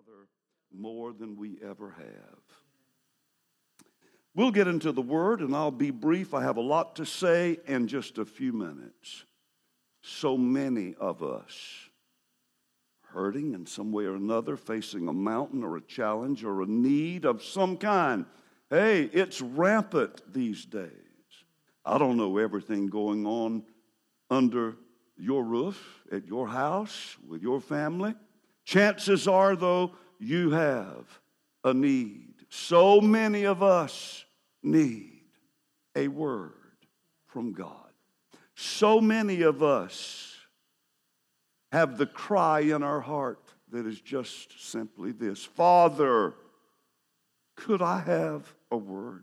Father more than we ever have. We'll get into the Word, and I'll be brief. I have a lot to say in just a few minutes. So many of us hurting in some way or another, facing a mountain or a challenge or a need of some kind. Hey, it's rampant these days. I don't know everything going on under your roof, at your house, with your family. Chances are, though, you have a need. So many of us need a word from God. So many of us have the cry in our heart that is just simply this: Father, could I have a word?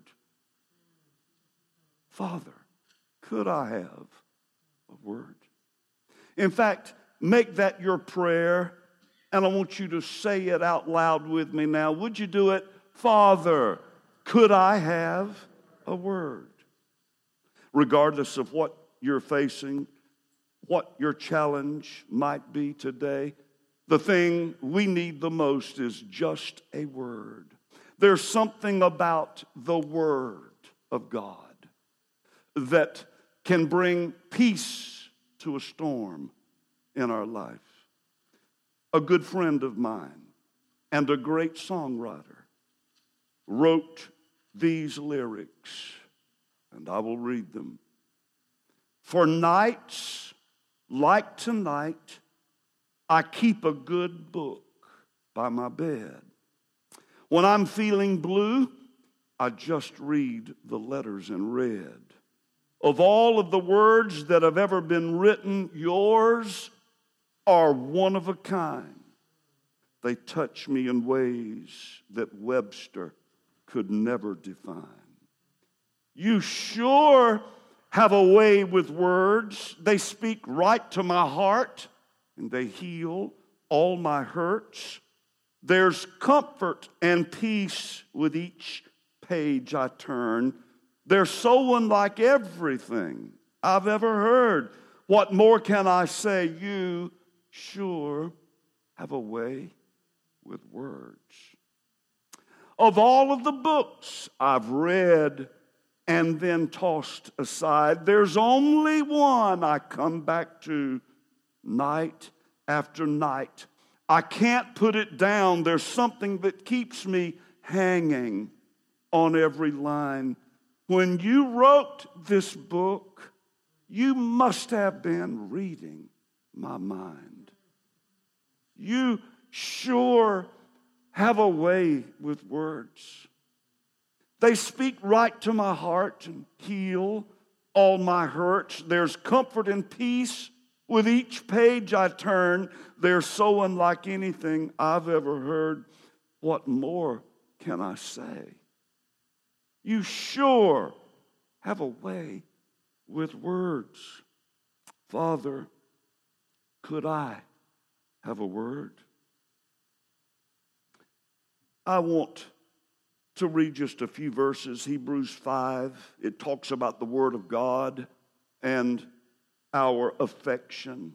Father, could I have a word? In fact, make that your prayer, and I want you to say it out loud with me now. Would you do it? Father, could I have a word? Regardless of what you're facing, what your challenge might be today, the thing we need the most is just a word. There's something about the Word of God that can bring peace to a storm in our life. A good friend of mine and a great songwriter wrote these lyrics, and I will read them. For nights like tonight, I keep a good book by my bed. When I'm feeling blue, I just read the letters in red. Of all of the words that have ever been written, yours are one of a kind. They touch me in ways that Webster could never define. You sure have a way with words. They speak right to my heart, and they heal all my hurts. There's comfort and peace with each page I turn. They're so unlike everything I've ever heard. What more can I say? You sure have a way with words. Of all of the books I've read and then tossed aside, there's only one I come back to night after night. I can't put it down. There's something that keeps me hanging on every line. When you wrote this book, you must have been reading my mind. You sure have a way with words. They speak right to my heart and heal all my hurts. There's comfort and peace with each page I turn. They're so unlike anything I've ever heard. What more can I say? You sure have a way with words. Father, could I have a word? I want to read just a few verses. Hebrews 5, it talks about the Word of God and our affection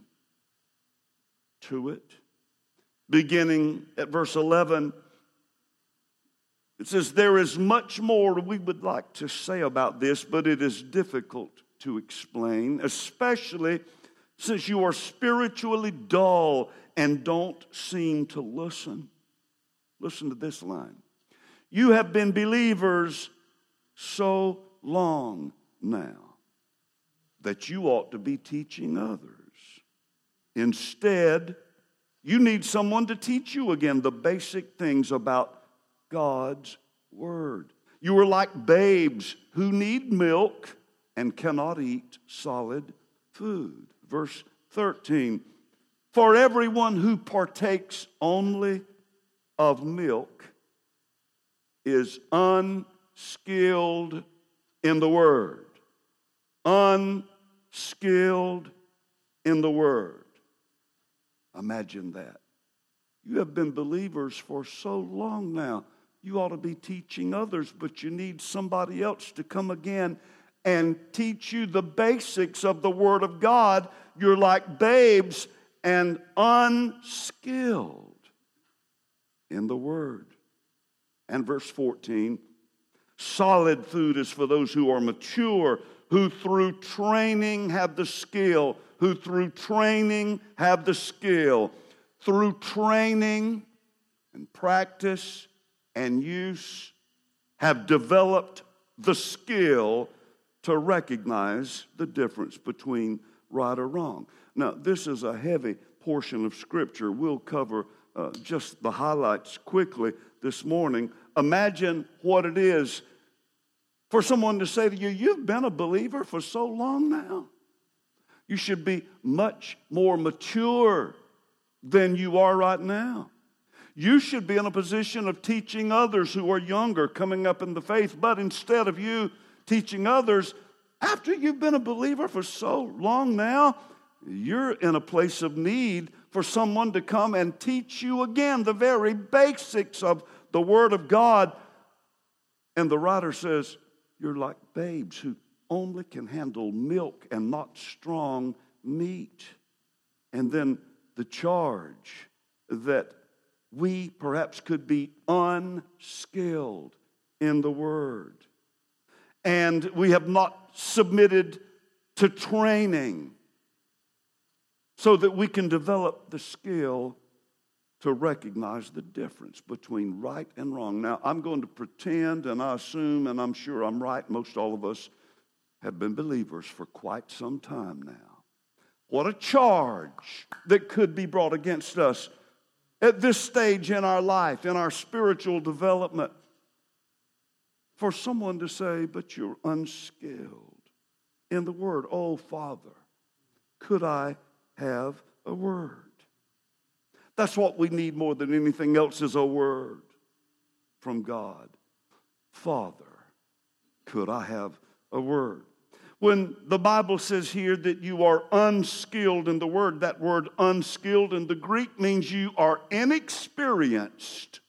to it. Beginning at verse 11, it says, there is much more we would like to say about this, but it is difficult to explain, especially since you are spiritually dull and don't seem to listen. Listen to this line. You have been believers so long now that you ought to be teaching others. Instead, you need someone to teach you again the basic things about God's Word. You are like babes who need milk and cannot eat solid food. Verse 13, for everyone who partakes only of milk is unskilled in the Word. Unskilled in the Word. Imagine that. You have been believers for so long now. You ought to be teaching others, but you need somebody else to come again and teach you the basics of the Word of God. You're like babes and unskilled in the Word. And verse 14, solid food is for those who are mature, who through training have the skill, who through training have the skill. Through training and practice and use have developed the skill to recognize the difference between right or wrong. Now, this is a heavy portion of Scripture. We'll cover just the highlights quickly this morning. Imagine what it is for someone to say to you, you've been a believer for so long now. You should be much more mature than you are right now. You should be in a position of teaching others who are younger, coming up in the faith. But instead of you teaching others, after you've been a believer for so long now, you're in a place of need for someone to come and teach you again the very basics of the Word of God. And the writer says, you're like babes who only can handle milk and not strong meat. And then the charge that we perhaps could be unskilled in the Word. And we have not submitted to training so that we can develop the skill to recognize the difference between right and wrong. Now, I'm going to pretend, and I assume, and I'm sure I'm right, most all of us have been believers for quite some time now. What a charge that could be brought against us at this stage in our life, in our spiritual development, for someone to say, but you're unskilled in the Word. Oh, Father, could I have a word? That's what we need more than anything else, is a word from God. Father, could I have a word? When the Bible says here that you are unskilled in the Word, that word unskilled in the Greek means you are inexperienced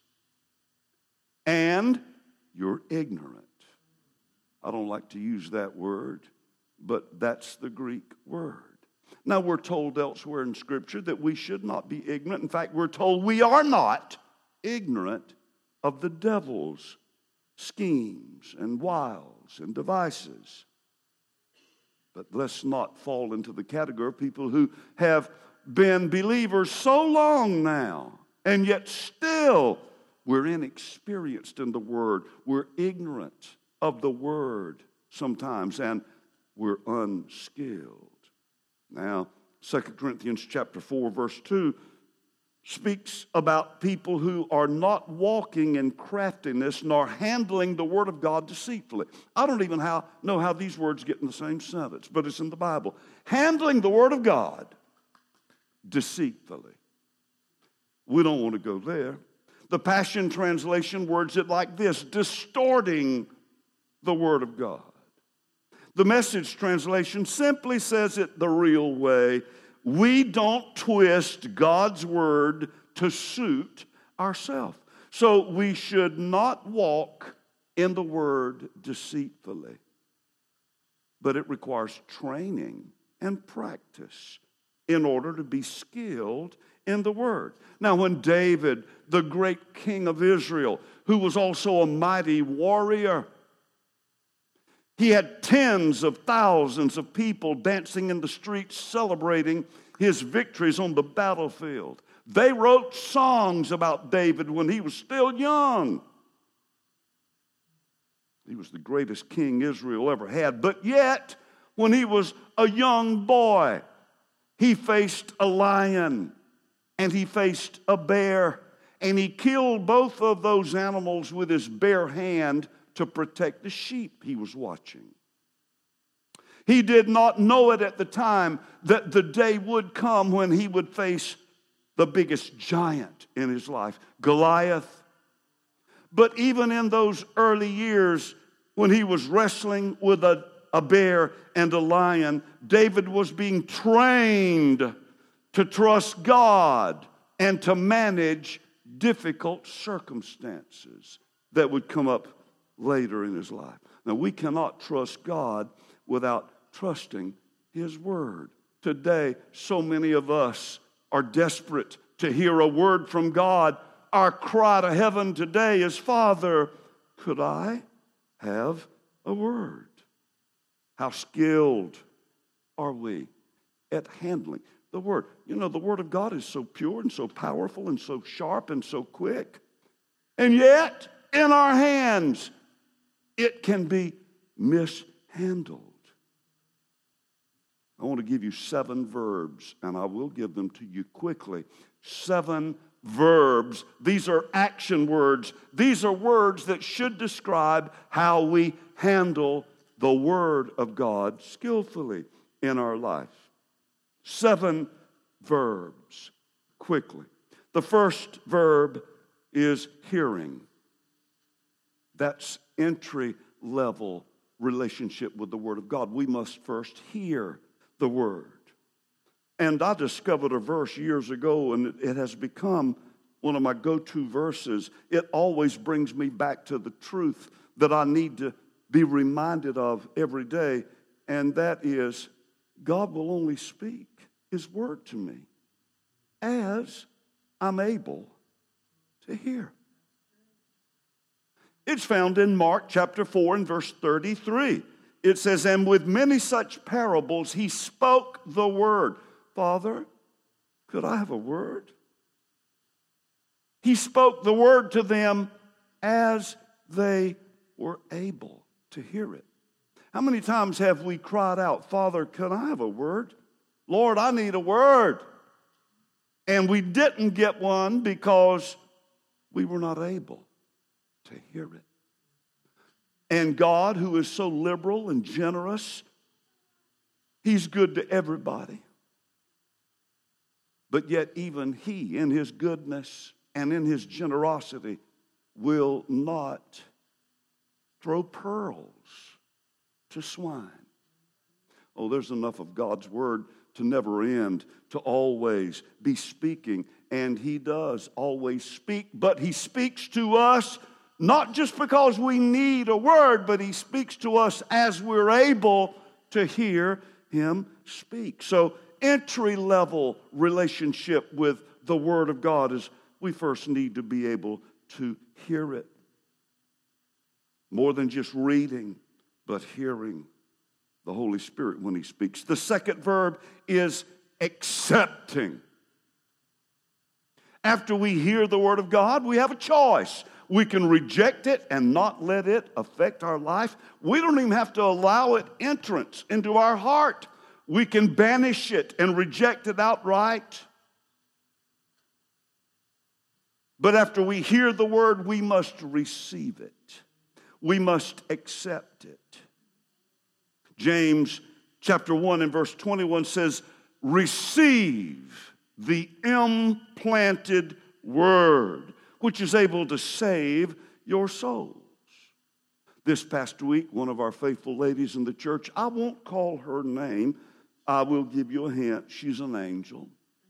and you're ignorant. I don't like to use that word, but that's the Greek word. Now, we're told elsewhere in Scripture that we should not be ignorant. In fact, we're told we are not ignorant of the devil's schemes and wiles and devices. But let's not fall into the category of people who have been believers so long now, and yet still we're inexperienced in the Word. We're ignorant of the Word sometimes, and we're unskilled. Now, 2 Corinthians chapter 4, verse 2 speaks about people who are not walking in craftiness nor handling the Word of God deceitfully. I don't even know how these words get in the same sentence, but it's in the Bible. Handling the Word of God deceitfully. We don't want to go there. The Passion Translation words it like this: distorting the Word of God. The Message translation simply says it the real way. We don't twist God's Word to suit ourselves. So we should not walk in the Word deceitfully. But it requires training and practice in order to be skilled in the Word. Now, when David, the great king of Israel, who was also a mighty warrior, he had tens of thousands of people dancing in the streets celebrating his victories on the battlefield. They wrote songs about David when he was still young. He was the greatest king Israel ever had. But yet, when he was a young boy, he faced a lion and he faced a bear. And he killed both of those animals with his bare hand to protect the sheep he was watching. He did not know it at the time that the day would come when he would face the biggest giant in his life, Goliath. But even in those early years when he was wrestling with a bear and a lion, David was being trained to trust God and to manage difficult circumstances that would come up later in his life. Now, we cannot trust God without trusting His Word. Today, so many of us are desperate to hear a word from God, Our cry to heaven today is, Father, could I have a word? How skilled are we at handling the word? You know, the word of God is so pure and so powerful and so sharp and so quick. And yet, in our hands, it can be mishandled. I want to give you 7 verbs, and I will give them to you quickly. 7 verbs. These are action words. These are words that should describe how we handle the Word of God skillfully in our life. 7 verbs, quickly. The first verb is hearing. That's entry-level relationship with the Word of God. We must first hear the Word. And I discovered a verse years ago, and it has become one of my go-to verses. It always brings me back to the truth that I need to be reminded of every day, and that is, God will only speak His Word to me as I'm able to hear. It's found in Mark chapter 4 and verse 33. It says, and with many such parables He spoke the word. Father, could I have a word? He spoke the word to them as they were able to hear it. How many times have we cried out, Father, could I have a word? Lord, I need a word. And we didn't get one because we were not able to hear it. And God, who is so liberal and generous, He's good to everybody. But yet even He, in His goodness and in His generosity, will not throw pearls to swine. Oh, there's enough of God's Word to never end, to always be speaking. And He does always speak, but He speaks to us not just because we need a word, but He speaks to us as we're able to hear Him speak. So entry-level relationship with the Word of God is we first need to be able to hear it. More than just reading, but hearing the Holy Spirit when He speaks. The second verb is accepting. After we hear the Word of God, we have a choice. We can reject it and not let it affect our life. We don't even have to allow it entrance into our heart. We can banish it and reject it outright. But after we hear the word, we must receive it. We must accept it. James chapter 1 and verse 21 says, receive the implanted word, which is able to save your souls. This past week, one of our faithful ladies in the church, I won't call her name, I will give you a hint, she's an angel.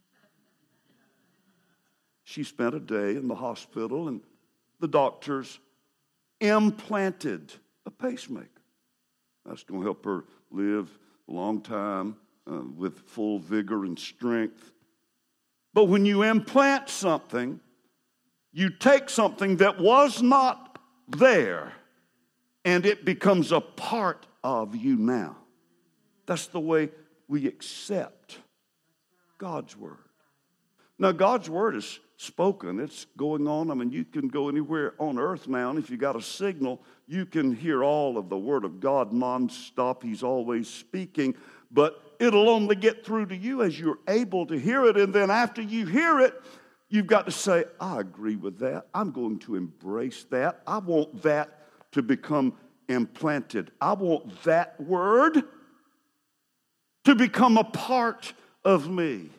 She spent a day in the hospital and the doctors implanted a pacemaker. That's going to help her live a long time with full vigor and strength. But when you implant something, you take something that was not there and it becomes a part of you now. That's the way we accept God's word. Now, God's word is spoken. It's going on. I mean, you can go anywhere on earth now, and if you got a signal, you can hear all of the word of God nonstop. He's always speaking, but it'll only get through to you as you're able to hear it. And then after you hear it, you've got to say, I agree with that. I'm going to embrace that. I want that to become implanted. I want that word to become a part of me.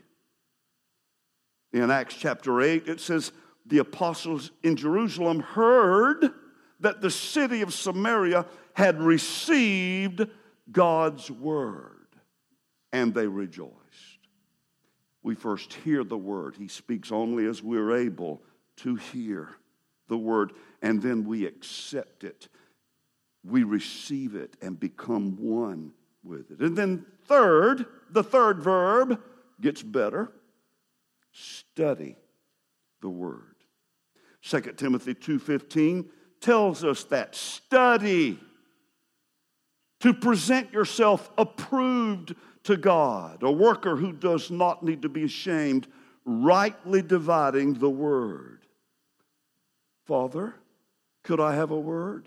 In Acts chapter 8, it says, the apostles in Jerusalem heard that the city of Samaria had received God's word, and they rejoiced. We first hear the word. He speaks only as we're able to hear the word, and then we accept it. We receive it and become one with it. And then the third verb gets better. Study the word. 2 Timothy 2:15 tells us that. Study to present yourself approved to God, a worker who does not need to be ashamed, rightly dividing the word. Father, could I have a word?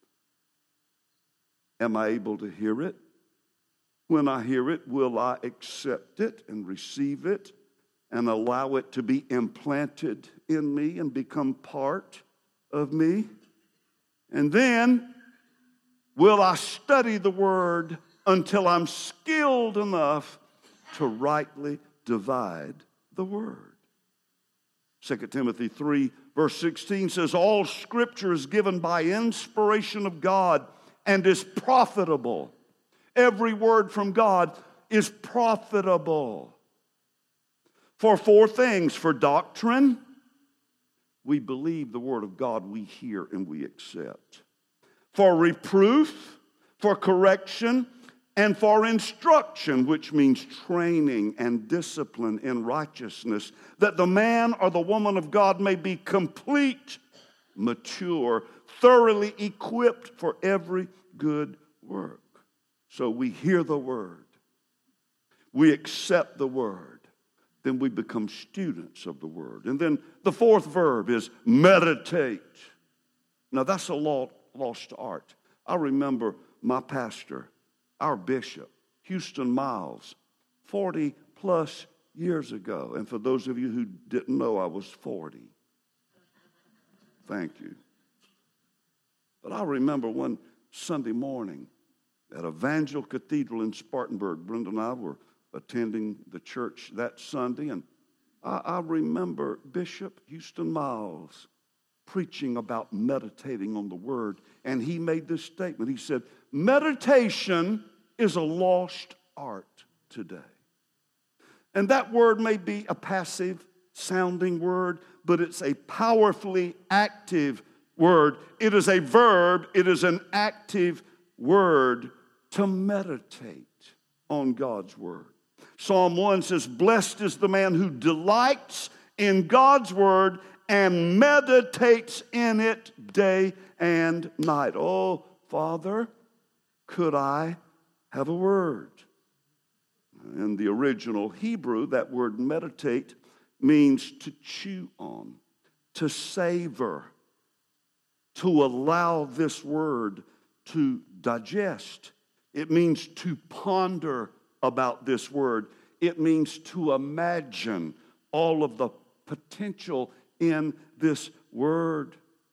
Am I able to hear it? When I hear it, will I accept it and receive it and allow it to be implanted in me and become part of me? And then, will I study the word until I'm skilled enough to rightly divide the word? 2 Timothy 3, verse 16 says, all Scripture is given by inspiration of God and is profitable. Every word from God is profitable. For four things: for doctrine, we believe the word of God, we hear and we accept. For reproof, for correction, and for instruction, which means training and discipline in righteousness, that the man or the woman of God may be complete, mature, thoroughly equipped for every good work. So we hear the word, we accept the word, then we become students of the word. And then the fourth verb is meditate. Now that's a lost art. I remember my pastor, our bishop, Houston Miles, 40 plus years ago. And for those of you who didn't know, I was 40. Thank you. But I remember one Sunday morning at Evangel Cathedral in Spartanburg. Brenda and I were attending the church that Sunday, and I remember Bishop Houston Miles preaching about meditating on the Word, and he made this statement. He said, meditation is a lost art today. And that word may be a passive sounding word, but it's a powerfully active word. It is a verb. It is an active word to meditate on God's word. Psalm 1 says, blessed is the man who delights in God's word and meditates in it day and night. Oh, Father, could I have a word? In the original Hebrew, that word meditate means to chew on, to savor, to allow this word to digest. It means to ponder about this word. It means to imagine all of the potential in this word.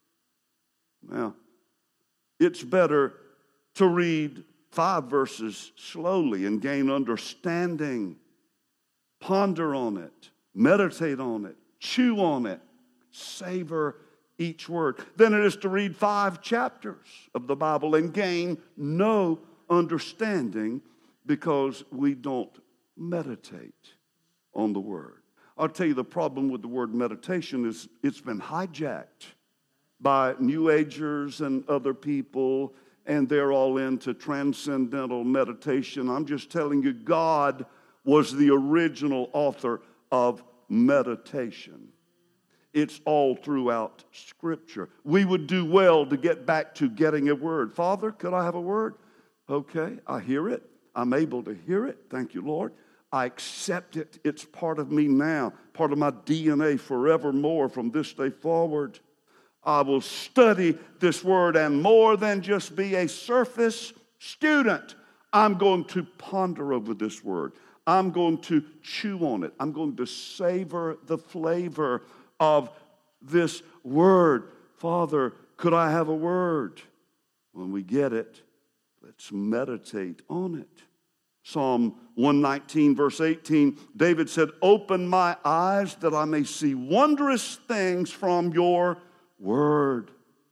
Now, it's better to read 5 verses slowly and gain understanding. Ponder on it, meditate on it, chew on it, savor each word. Then it is to read 5 chapters of the Bible and gain no understanding because we don't meditate on the word. I'll tell you, the problem with the word meditation is it's been hijacked by New Agers and other people, and they're all into transcendental meditation. I'm just telling you, God was the original author of meditation. It's all throughout Scripture. We would do well to get back to getting a word. Father, could I have a word? Okay, I hear it. I'm able to hear it. Thank you, Lord. I accept it. It's part of me now, part of my DNA forevermore from this day forward. I will study this word and more than just be a surface student. I'm going to ponder over this word. I'm going to chew on it. I'm going to savor the flavor of this word. Father, could I have a word? When we get it, let's meditate on it. Psalm 119, verse 18, David said, open my eyes that I may see wondrous things from your word.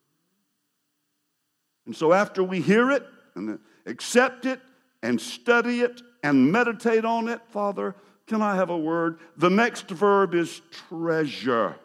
And so after we hear it and accept it and study it and meditate on it, Father, can I have a word? The next verb is treasure.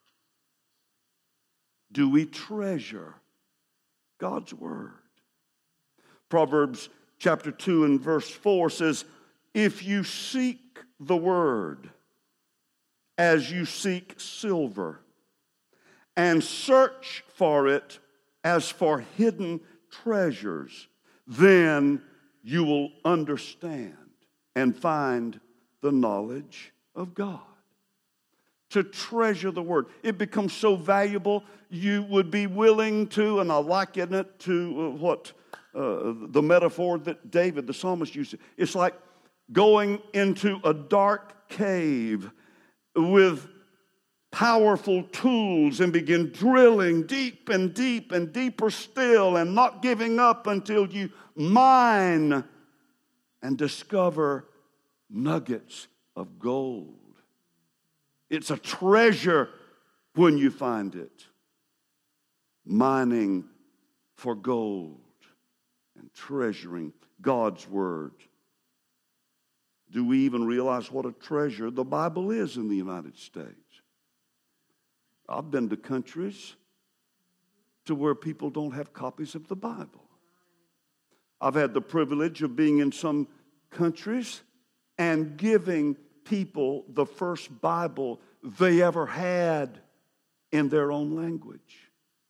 Do we treasure God's word? Proverbs chapter 2 and verse 4 says, if you seek the word as you seek silver, and search for it as for hidden treasures. Then you will understand and find the knowledge of God. To treasure the Word. It becomes so valuable, you would be willing to, and I liken it to the metaphor that David, the psalmist, used. It's like going into a dark cave with powerful tools and begin drilling deep and deep and deeper still and not giving up until you mine and discover nuggets of gold. It's a treasure when you find it. Mining for gold and treasuring God's Word. Do we even realize what a treasure the Bible is in the United States? I've been to countries to where people don't have copies of the Bible. I've had the privilege of being in some countries and giving people the first Bible they ever had in their own language.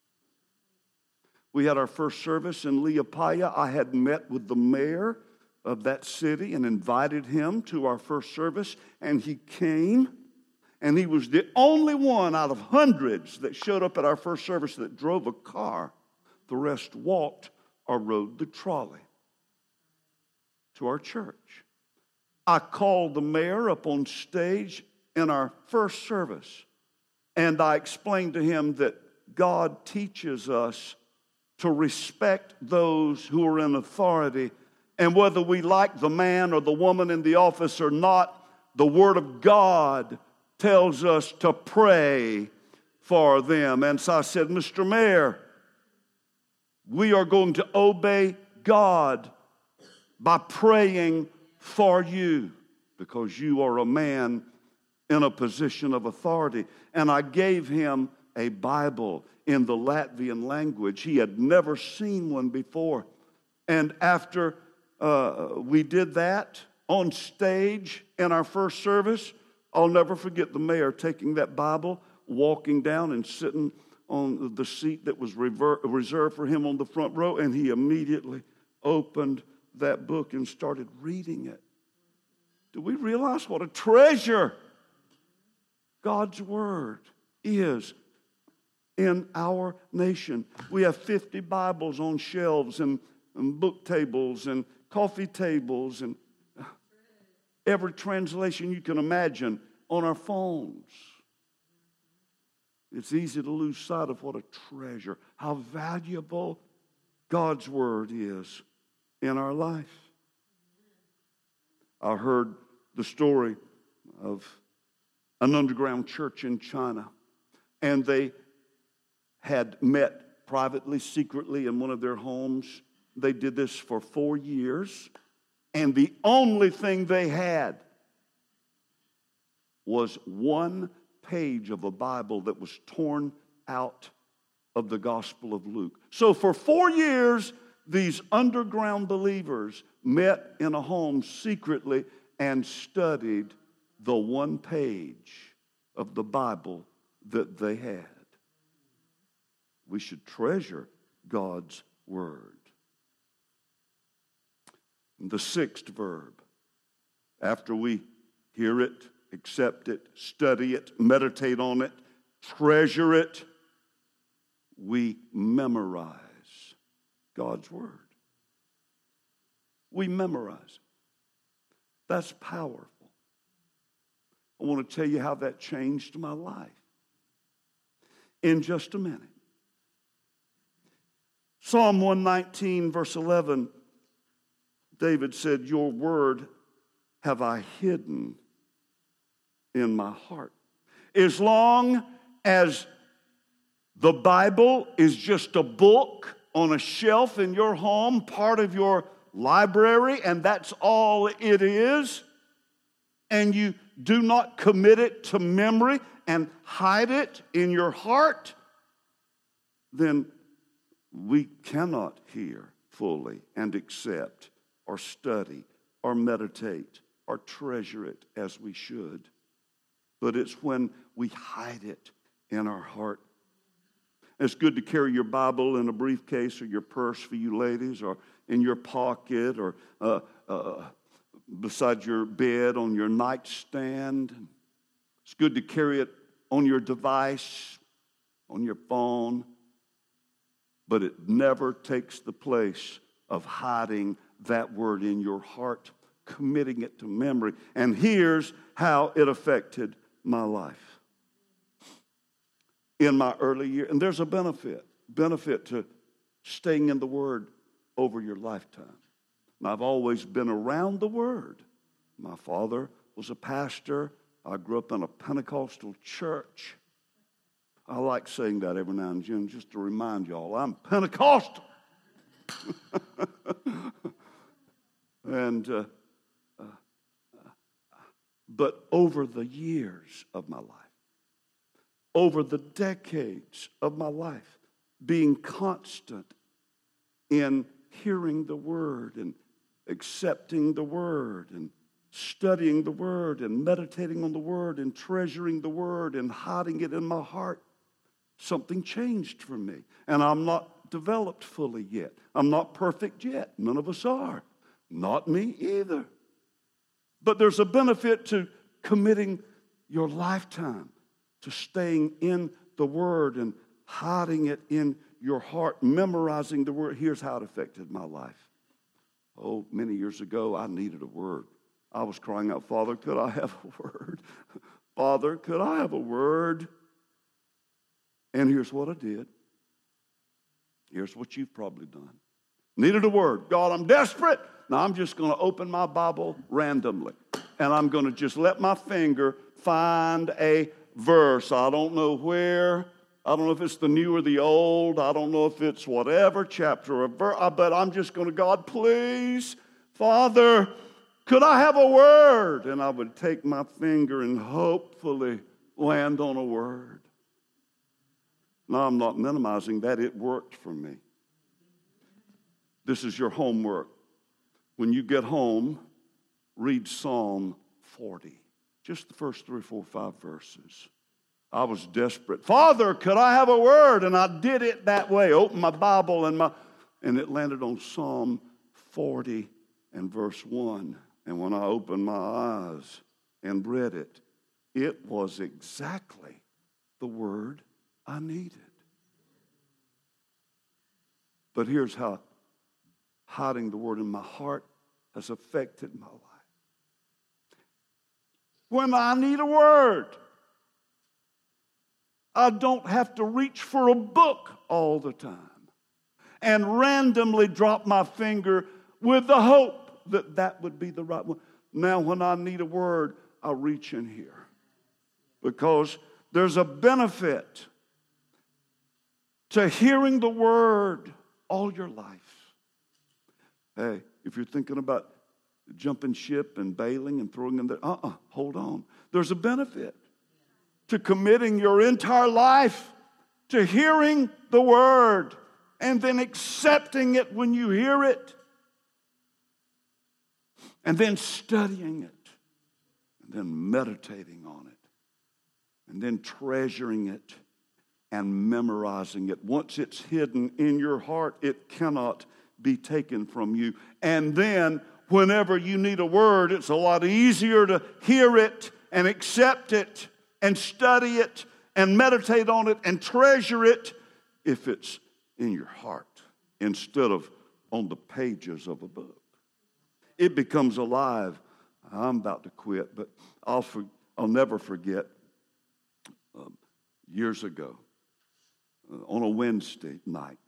We had our first service in Liepāja. I had met with the mayor of that city and invited him to our first service, and he came, and he was the only one out of hundreds that showed up at our first service that drove a car. The rest walked or rode the trolley to our church. I called the mayor up on stage in our first service, and I explained to him that God teaches us to respect those who are in authority, and whether we like the man or the woman in the office or not, the Word of God tells us to pray for them. And so I said, Mr. Mayor, we are going to obey God by praying for you because you are a man in a position of authority. And I gave him a Bible in the Latvian language. He had never seen one before. And after we did that on stage in our first service, I'll never forget the mayor taking that Bible, walking down and sitting on the seat that was reserved for him on the front row, and he immediately opened that book and started reading it. Do we realize what a treasure God's Word is in our nation? We have 50 Bibles on shelves and book tables and coffee tables and every translation you can imagine on our phones. It's easy to lose sight of what a treasure, how valuable God's Word is in our life. I heard the story of an underground church in China, and they had met privately, secretly in one of their homes. They did this for 4 years, and the only thing they had was one page of a Bible that was torn out of the Gospel of Luke. So for 4 years, these underground believers met in a home secretly and studied the one page of the Bible that they had. We should treasure God's Word. The sixth verb, after we hear it, accept it, study it, meditate on it, treasure it, we memorize God's Word. We memorize it. That's powerful. I want to tell you how that changed my life in just a minute. Psalm 119, verse 11, David said, "Your word have I hidden in my heart." As long as the Bible is just a book on a shelf in your home, part of your library, and that's all it is, and you do not commit it to memory and hide it in your heart, then we cannot hear fully and accept or study or meditate or treasure it as we should. But it's when we hide it in our heart It's good to carry your Bible in a briefcase or your purse for you ladies, or in your pocket, or beside your bed on your nightstand. It's good to carry it on your device, on your phone. But it never takes the place of hiding that word in your heart, committing it to memory. And here's how it affected my life. In my early years, and there's a benefit to staying in the Word over your lifetime. And I've always been around the Word. My father was a pastor. I grew up in a Pentecostal church. I like saying that every now and then just to remind y'all, I'm Pentecostal. But over the years of my life, over the decades of my life, being constant in hearing the Word and accepting the Word and studying the Word and meditating on the Word and treasuring the Word and hiding it in my heart, something changed for me. And I'm not developed fully yet. I'm not perfect yet. None of us are. Not me either. But there's a benefit to committing your lifetime to staying in the Word and hiding it in your heart, memorizing the Word. Here's how it affected my life. Oh, many years ago, I needed a word. I was crying out, Father, could I have a word? Father, could I have a word? And here's what I did. Here's what you've probably done. Needed a word. God, I'm desperate. Now I'm just going to open my Bible randomly. And I'm going to just let my finger find a verse. I don't know where. I don't know if it's the new or the old. I don't know if it's whatever chapter or verse. But I'm just going to, God, please, Father, could I have a word? And I would take my finger and hopefully land on a word. Now, I'm not minimizing that. It worked for me. This is your homework. When you get home, read Psalm 40. Just the first 3, 4, 5 verses. I was desperate. Father, could I have a word? And I did it that way. Opened my Bible and it landed on Psalm 40 and verse 1. And when I opened my eyes and read it, it was exactly the word I needed. But here's how hiding the word in my heart has affected my life. When I need a word, I don't have to reach for a book all the time and randomly drop my finger with the hope that that would be the right one. Now, when I need a word, I reach in here because there's a benefit to hearing the word all your life. Hey, if you're thinking about jumping ship and bailing and throwing in there, hold on. There's a benefit to committing your entire life to hearing the word and then accepting it when you hear it and then studying it and then meditating on it and then treasuring it and memorizing it. Once it's hidden in your heart, it cannot be taken from you. And then whenever you need a word, it's a lot easier to hear it and accept it and study it and meditate on it and treasure it if it's in your heart instead of on the pages of a book. It becomes alive. I'm about to quit, but I'll never forget years ago on a Wednesday night,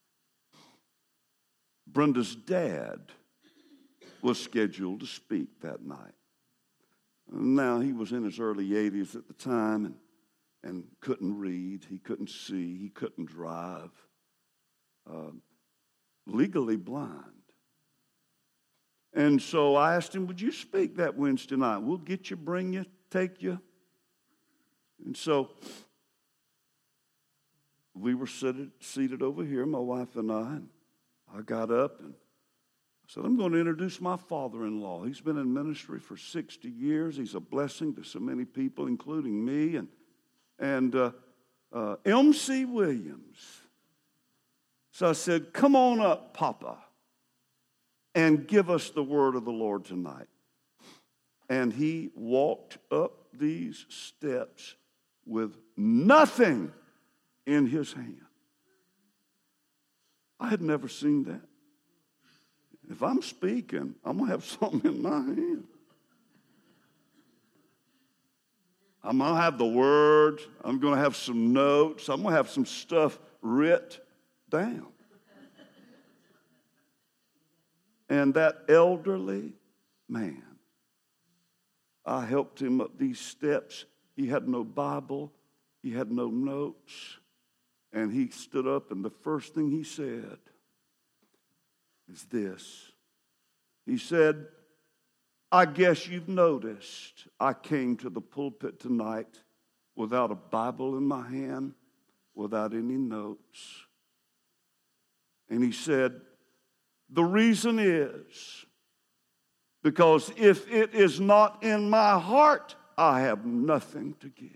Brenda's dad was scheduled to speak that night. Now, he was in his early 80s at the time and couldn't read, he couldn't see, he couldn't drive, legally blind. And so I asked him, would you speak that Wednesday night? We'll get you, bring you, take you. And so we were seated over here, my wife and I got up and I said, I'm going to introduce my father-in-law. He's been in ministry for 60 years. He's a blessing to so many people, including me. And M.C. Williams. So I said, come on up, Papa, and give us the word of the Lord tonight. And he walked up these steps with nothing in his hand. I had never seen that. If I'm speaking, I'm going to have something in my hand. I'm going to have the word. I'm going to have some notes. I'm going to have some stuff writ down. And that elderly man, I helped him up these steps. He had no Bible. He had no notes. And he stood up, and the first thing he said is this. He said, I guess you've noticed I came to the pulpit tonight without a Bible in my hand, without any notes. And he said, the reason is because if it is not in my heart, I have nothing to give.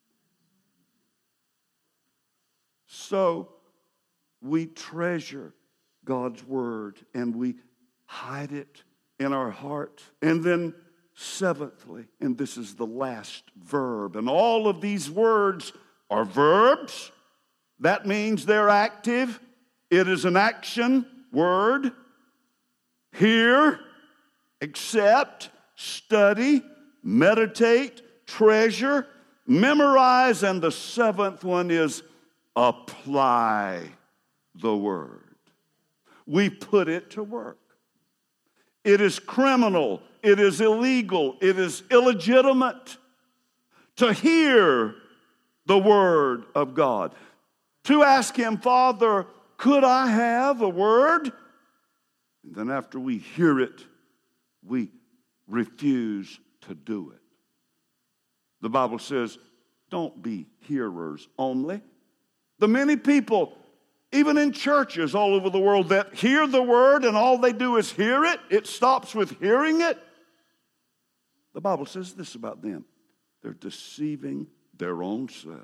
So we treasure God's word and we hide it in our heart. And then seventhly, and this is the last verb, and all of these words are verbs. That means they're active. It is an action word. Hear, accept, study, meditate, treasure, memorize, and the seventh one is apply the word. We put it to work. It is criminal. It is illegal. It is illegitimate to hear the word of God. To ask him, Father, could I have a word? And then after we hear it, we refuse to do it. The Bible says, don't be hearers only. The many people, even in churches all over the world, that hear the word and all they do is hear it. It stops with hearing it. The Bible says this about them. They're deceiving their own selves.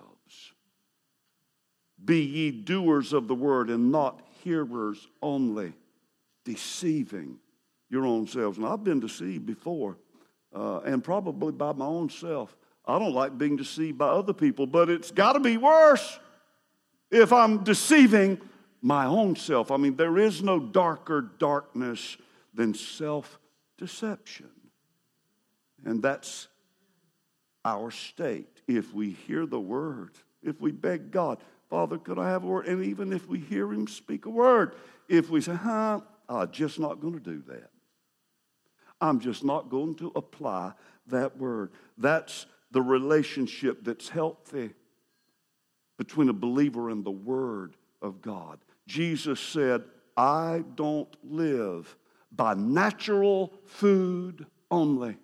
Be ye doers of the word and not hearers only, deceiving your own selves. And I've been deceived before, and probably by my own self. I don't like being deceived by other people, but it's got to be worse if I'm deceiving my own self. I mean, there is no darker darkness than self-deception. And that's our state. If we hear the word, if we beg God, Father, could I have a word? And even if we hear him speak a word, if we say, I'm just not going to do that. I'm just not going to apply that word. That's the relationship that's healthy between a believer and the word of God. Jesus said, I don't live by natural food only,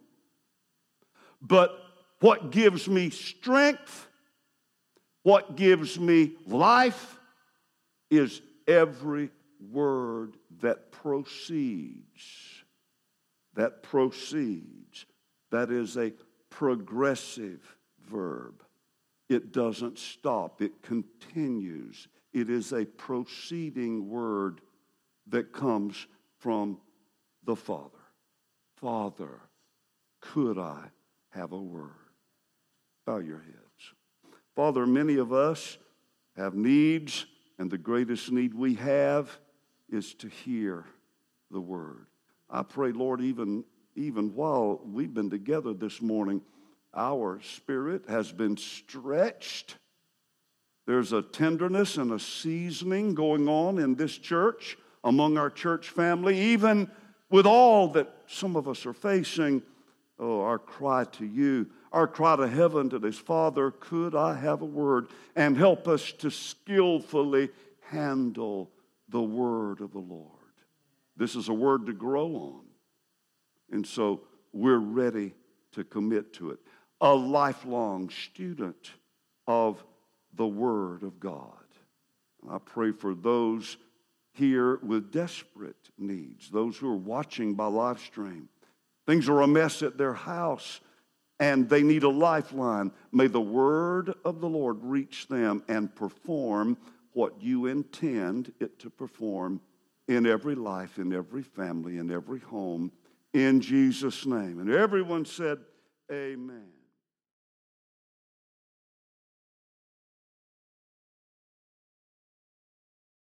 but what gives me strength, what gives me life is every word that proceeds. That proceeds. That is a progressive verb. It doesn't stop. It continues. It is a proceeding word that comes from the Father. Father, could I have a word? Bow your heads. Father, many of us have needs, and the greatest need we have is to hear the word. I pray, Lord, even while we've been together this morning, our spirit has been stretched. There's a tenderness and a seasoning going on in this church, among our church family, even with all that some of us are facing. Oh, our cry to you, our cry to heaven today is, Father, could I have a word? And help us to skillfully handle the word of the Lord. This is a word to grow on. And so we're ready to commit to it. A lifelong student of the Word of God. I pray for those here with desperate needs, those who are watching by live stream. Things are a mess at their house, and they need a lifeline. May the word of the Lord reach them and perform what you intend it to perform in every life, in every family, in every home, in Jesus' name. And everyone said, amen.